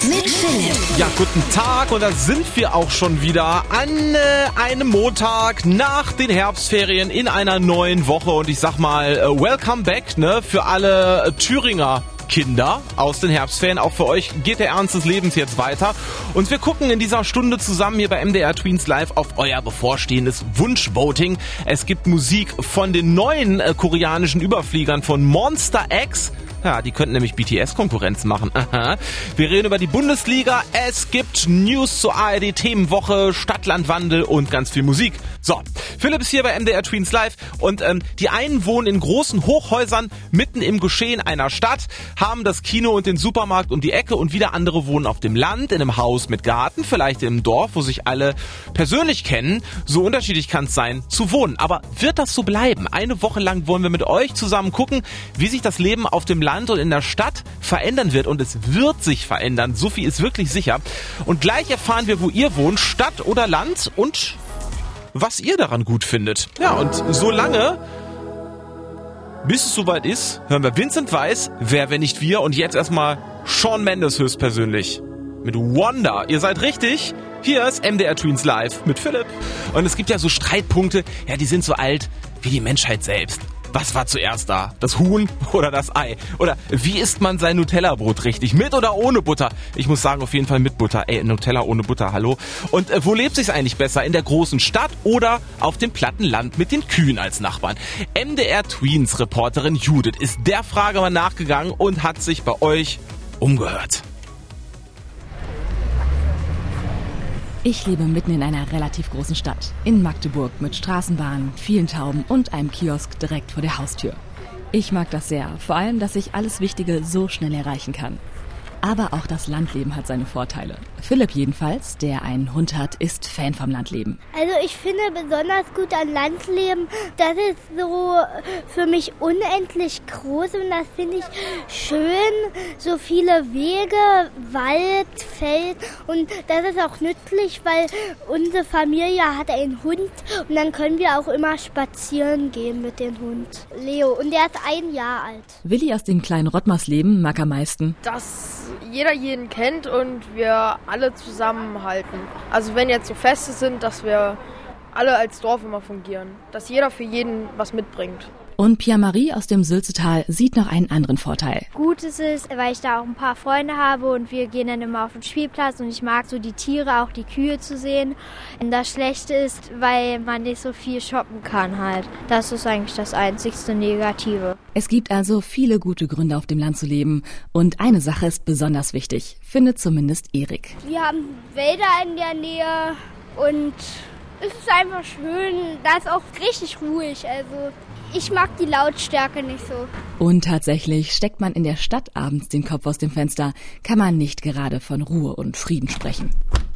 mit Philipp. Ja, guten Tag und da sind wir auch schon wieder an einem Montag nach den Herbstferien in einer neuen Woche und ich sag mal, welcome back, ne, für alle Thüringer Kinder aus den Herbstferien. Auch für euch geht der Ernst des Lebens jetzt weiter. Und wir gucken in dieser Stunde zusammen hier bei MDR Tweens Live auf euer bevorstehendes Wunschvoting. Es gibt Musik von den neuen koreanischen Überfliegern von Monster X. Ja, die könnten nämlich BTS-Konkurrenz machen. Aha. Wir reden über die Bundesliga. Es gibt News zur ARD-Themenwoche, Stadtlandwandel und ganz viel Musik. So, Philipp ist hier bei MDR Tweens Live und die einen wohnen in großen Hochhäusern mitten im Geschehen einer Stadt, haben das Kino und den Supermarkt um die Ecke und wieder andere wohnen auf dem Land, in einem Haus mit Garten, vielleicht in einem Dorf, wo sich alle persönlich kennen. So unterschiedlich kann es sein, zu wohnen. Aber wird das so bleiben? Eine Woche lang wollen wir mit euch zusammen gucken, wie sich das Leben auf dem Land und in der Stadt verändern wird. Und es wird sich verändern, so viel ist wirklich sicher. Und gleich erfahren wir, wo ihr wohnt, Stadt oder Land und was ihr daran gut findet. Ja, und solange, bis es soweit ist, hören wir Vincent Weiss, Wer, wenn nicht wir. Und jetzt erstmal Shawn Mendes höchstpersönlich mit Wonder. Ihr seid richtig. Hier ist MDR Tweens Live mit Philipp. Und es gibt ja so Streitpunkte, ja, die sind so alt wie die Menschheit selbst. Was war zuerst da? Das Huhn oder das Ei? Oder wie isst man sein Nutella-Brot richtig? Mit oder ohne Butter? Ich muss sagen, auf jeden Fall mit Butter. Nutella ohne Butter, hallo. Und wo lebt sich's eigentlich besser? In der großen Stadt oder auf dem platten Land mit den Kühen als Nachbarn? MDR Tweens Reporterin Judith ist der Frage mal nachgegangen und hat sich bei euch umgehört. Ich lebe mitten in einer relativ großen Stadt, in Magdeburg mit Straßenbahnen, vielen Tauben und einem Kiosk direkt vor der Haustür. Ich mag das sehr, vor allem, dass ich alles Wichtige so schnell erreichen kann. Aber auch das Landleben hat seine Vorteile. Philipp jedenfalls, der einen Hund hat, ist Fan vom Landleben. Also ich finde besonders gut an Landleben, das ist so für mich unendlich groß und das finde ich schön. So viele Wege, Wald, Feld und das ist auch nützlich, weil unsere Familie hat einen Hund und dann können wir auch immer spazieren gehen mit dem Hund. Leo, und der ist 1 Jahr alt. Willi aus dem kleinen Rottmarsleben mag am meisten, dass jeder jeden kennt und wir alle zusammenhalten. Also wenn jetzt so Feste sind, dass wir alle als Dorf immer fungieren. Dass jeder für jeden was mitbringt. Und Pia-Marie aus dem Sülzetal sieht noch einen anderen Vorteil. Gut ist es, weil ich da auch ein paar Freunde habe und wir gehen dann immer auf den Spielplatz und ich mag so die Tiere, auch die Kühe zu sehen. Und das Schlechte ist, weil man nicht so viel shoppen kann halt. Das ist eigentlich das einzigste Negative. Es gibt also viele gute Gründe, auf dem Land zu leben. Und eine Sache ist besonders wichtig, findet zumindest Erik. Wir haben Wälder in der Nähe und es ist einfach schön. Da ist auch richtig ruhig, also ich mag die Lautstärke nicht so. Und tatsächlich, steckt man in der Stadt abends den Kopf aus dem Fenster, kann man nicht gerade von Ruhe und Frieden sprechen.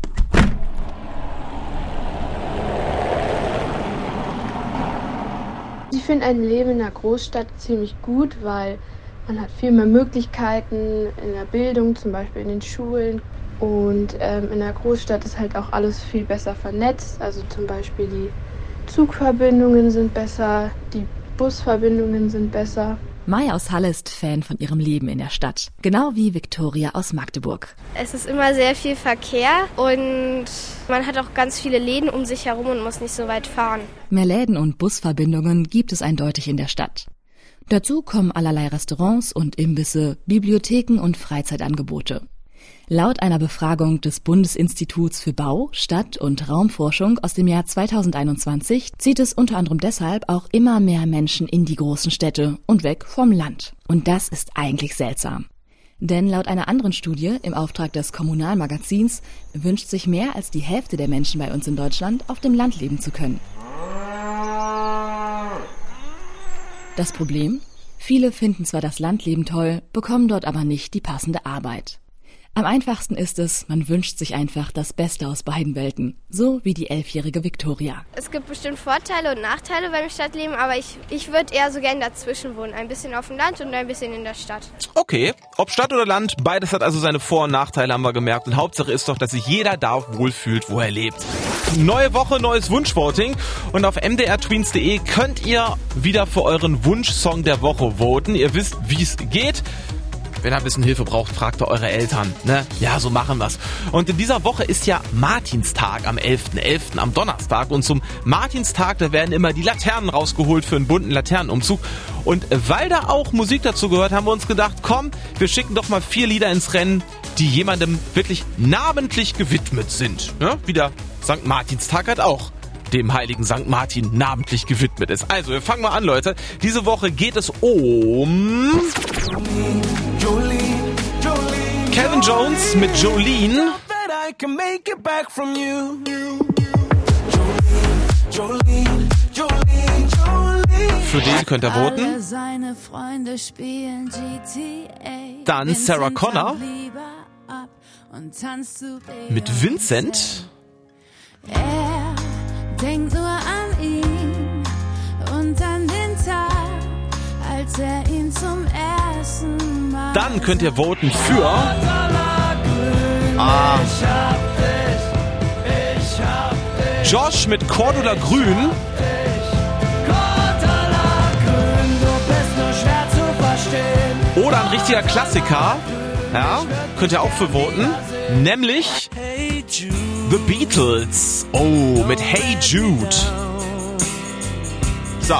Ich finde ein Leben in der Großstadt ziemlich gut, weil man hat viel mehr Möglichkeiten in der Bildung, zum Beispiel in den Schulen. Und in der Großstadt ist halt auch alles viel besser vernetzt. Also zum Beispiel die Zugverbindungen sind besser, die Busverbindungen sind besser. Maya aus Halle ist Fan von ihrem Leben in der Stadt, genau wie Viktoria aus Magdeburg. Es ist immer sehr viel Verkehr und man hat auch ganz viele Läden um sich herum und muss nicht so weit fahren. Mehr Läden und Busverbindungen gibt es eindeutig in der Stadt. Dazu kommen allerlei Restaurants und Imbisse, Bibliotheken und Freizeitangebote. Laut einer Befragung des Bundesinstituts für Bau, Stadt- und Raumforschung aus dem Jahr 2021 zieht es unter anderem deshalb auch immer mehr Menschen in die großen Städte und weg vom Land. Und das ist eigentlich seltsam. Denn laut einer anderen Studie im Auftrag des Kommunalmagazins wünscht sich mehr als die Hälfte der Menschen bei uns in Deutschland, auf dem Land leben zu können. Das Problem? Viele finden zwar das Landleben toll, bekommen dort aber nicht die passende Arbeit. Am einfachsten ist es, man wünscht sich einfach das Beste aus beiden Welten, so wie die 11-jährige Viktoria. Es gibt bestimmt Vorteile und Nachteile beim Stadtleben, aber ich würde eher so gerne dazwischen wohnen. Ein bisschen auf dem Land und ein bisschen in der Stadt. Okay, ob Stadt oder Land, beides hat also seine Vor- und Nachteile, haben wir gemerkt. Und Hauptsache ist doch, dass sich jeder da wohlfühlt, wo er lebt. Neue Woche, neues Wunschvoting. Und auf mdrtweens.de könnt ihr wieder für euren Wunschsong der Woche voten. Ihr wisst, wie es geht. wenn ihr ein bisschen Hilfe braucht, fragt ihr eure Eltern. Ne? Ja, so machen wir's. Und in dieser Woche ist ja Martinstag am 11.11. am Donnerstag. Und zum Martinstag, da werden immer die Laternen rausgeholt für einen bunten Laternenumzug. Und weil da auch Musik dazu gehört, haben wir uns gedacht, komm, wir schicken doch mal 4 Lieder ins Rennen, die jemandem wirklich namentlich gewidmet sind. Ja, wie der St. Martinstag halt auch dem heiligen St. Martin namentlich gewidmet ist. Also, wir fangen mal an, Leute. Diese Woche geht es um Kevin Jones mit Jolene. Für den könnt ihr voten. Dann Sarah Connor mit Vincent. Denk nur an ihn und an den Tag, als er ihn zum ersten Mal. Dann könnt ihr voten für Josh mit Cordula Grün. Oder ein richtiger Klassiker. Ja, könnt ihr auch für voten. Nämlich The Beatles. Oh, mit Hey Jude. So.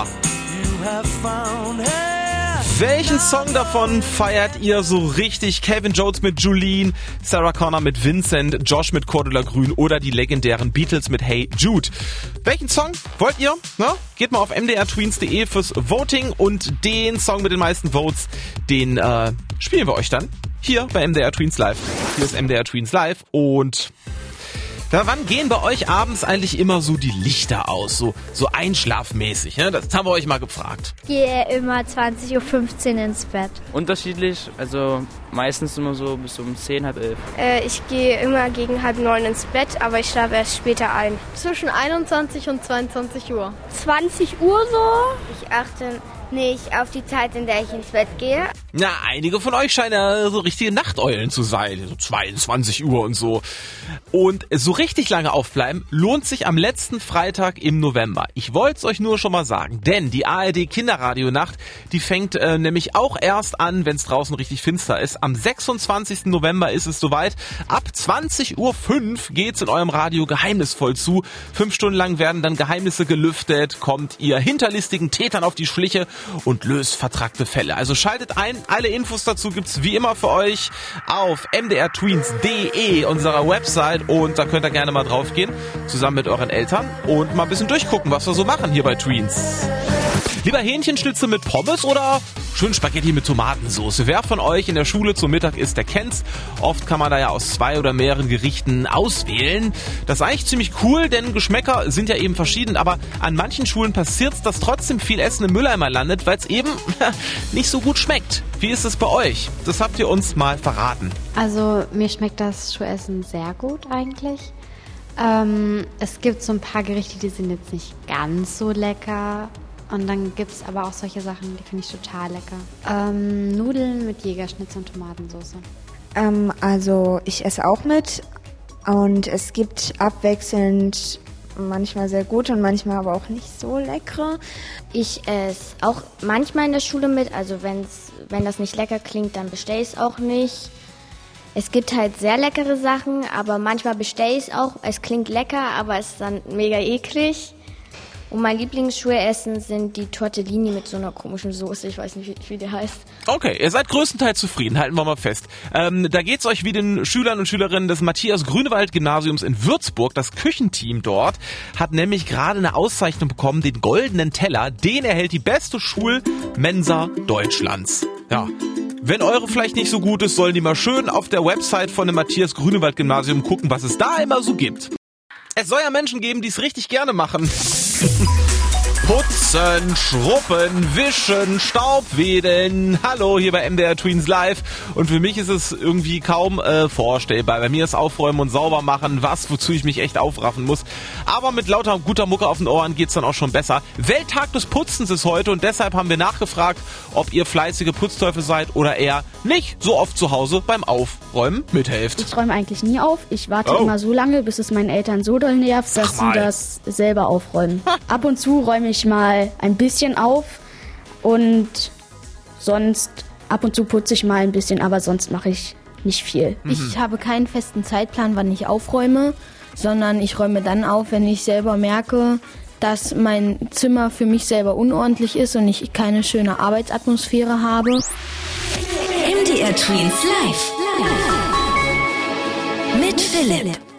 Welchen Song davon feiert ihr so richtig? Kevin Jones mit Jolene, Sarah Connor mit Vincent, Josh mit Cordula Grün oder die legendären Beatles mit Hey Jude? Welchen Song wollt ihr? Na? Geht mal auf mdrtweens.de fürs Voting und den Song mit den meisten Votes, den spielen wir euch dann hier bei MDR Tweens Live. Hier ist MDR Tweens Live und wann gehen bei euch abends eigentlich immer so die Lichter aus? So einschlafmäßig, ne? Das haben wir euch mal gefragt. Ich gehe immer 20.15 Uhr ins Bett. Unterschiedlich, also meistens immer so bis um 10, halb 11. Ich gehe immer gegen 8:30 ins Bett, aber ich schlafe erst später ein. Zwischen 21 und 22 Uhr. 20 Uhr so. Ich achte nicht auf die Zeit, in der ich ins Bett gehe. Na, einige von euch scheinen ja so richtige Nachteulen zu sein. So 22 Uhr und so. Und so richtig lange aufbleiben lohnt sich am letzten Freitag im November. Ich wollte es euch nur schon mal sagen, denn die ARD Kinderradionacht, die fängt nämlich auch erst an, wenn es draußen richtig finster ist. Am 26. November ist es soweit. Ab 20.05 Uhr geht's in eurem Radio geheimnisvoll zu. 5 Stunden lang werden dann Geheimnisse gelüftet, kommt ihr hinterlistigen Tätern auf die Schliche und löst vertrackte Fälle. Also schaltet ein. Alle Infos dazu gibt's wie immer für euch auf mdrtweens.de, unserer Website, und da könnt ihr gerne mal drauf gehen, zusammen mit euren Eltern und mal ein bisschen durchgucken, was wir so machen hier bei Tweens. Lieber Hähnchenschnitzel mit Pommes oder schön Spaghetti mit Tomatensauce? Wer von euch in der Schule zum Mittag isst, der kennt's. Oft kann man da ja aus 2 oder mehreren Gerichten auswählen. Das ist eigentlich ziemlich cool, denn Geschmäcker sind ja eben verschieden, aber an manchen Schulen passiert's, dass trotzdem viel Essen im Mülleimer landet, weil es eben nicht so gut schmeckt. Wie ist es bei euch? Das habt ihr uns mal verraten. Also mir schmeckt das Schulessen sehr gut eigentlich. Es gibt so ein paar Gerichte, die sind jetzt nicht ganz so lecker. Und dann gibt es aber auch solche Sachen, die finde ich total lecker. Nudeln mit Jägerschnitzel und Tomatensauce. Also ich esse auch mit und es gibt abwechselnd manchmal sehr gute und manchmal aber auch nicht so leckere. Ich esse auch manchmal in der Schule mit, also wenn das nicht lecker klingt, dann bestelle ich es auch nicht. Es gibt halt sehr leckere Sachen, aber manchmal bestelle ich es auch. Es klingt lecker, aber es ist dann mega eklig. Und mein Lieblingsschulessen sind die Tortellini mit so einer komischen Soße. Ich weiß nicht, wie die heißt. Okay, ihr seid größtenteils zufrieden, halten wir mal fest. Da geht's euch wie den Schülern und Schülerinnen des Matthias-Grünewald-Gymnasiums in Würzburg. Das Küchenteam dort hat nämlich gerade eine Auszeichnung bekommen, den Goldenen Teller. Den erhält die beste Schulmensa Deutschlands. Ja. Wenn eure vielleicht nicht so gut ist, sollen die mal schön auf der Website von dem Matthias-Grünewald-Gymnasium gucken, was es da immer so gibt. Es soll ja Menschen geben, die es richtig gerne machen. Putzen, Schruppen, Wischen, Staubwedeln. Hallo, hier bei MDR Tweens Live. Und für mich ist es irgendwie kaum vorstellbar. Bei mir ist Aufräumen und Saubermachen wozu ich mich echt aufraffen muss. Aber mit lauter guter Mucke auf den Ohren geht's dann auch schon besser. Welttag des Putzens ist heute und deshalb haben wir nachgefragt, ob ihr fleißige Putzteufel seid oder eher nicht so oft zu Hause beim Aufräumen mithelft. Ich räume eigentlich nie auf. Ich warte immer so lange, bis es meinen Eltern so doll nervt, dass sie das selber aufräumen. Ab und zu räume ich mal ein bisschen auf und sonst Ab und zu putze ich mal ein bisschen, aber sonst mache ich nicht viel. Ich habe keinen festen Zeitplan, wann ich aufräume, sondern ich räume dann auf, wenn ich selber merke, dass mein Zimmer für mich selber unordentlich ist und ich keine schöne Arbeitsatmosphäre habe. MDR Tweens Live mit Philipp.